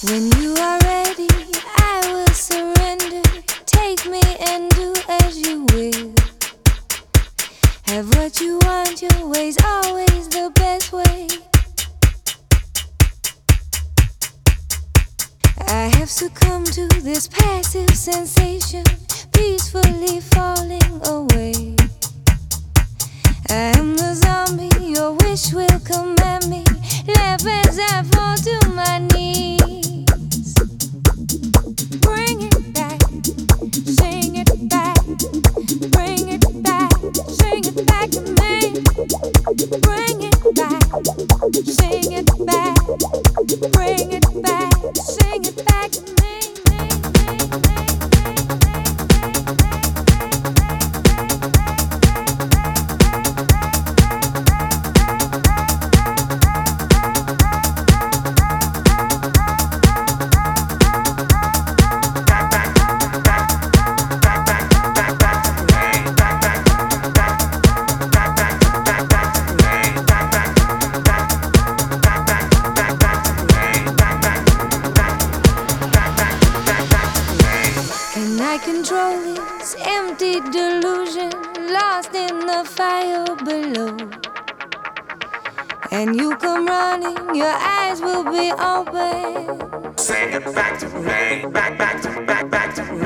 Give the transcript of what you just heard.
When you are ready, I will surrender. Take me and do as you will. Have what you want, your way's always the best way. I have succumbed to this passive sensation, peacefully falling away. I am the zombie, your wish will command me. Laugh as I fall to my knees. Bring it back, sing it back. Bring it back, sing it back to me. Bring it back, sing it back. Bring it back, sing it back to me. Can I control this empty delusion, lost in the fire below? And you come running, your eyes will be open. Sing it back to me, back to me.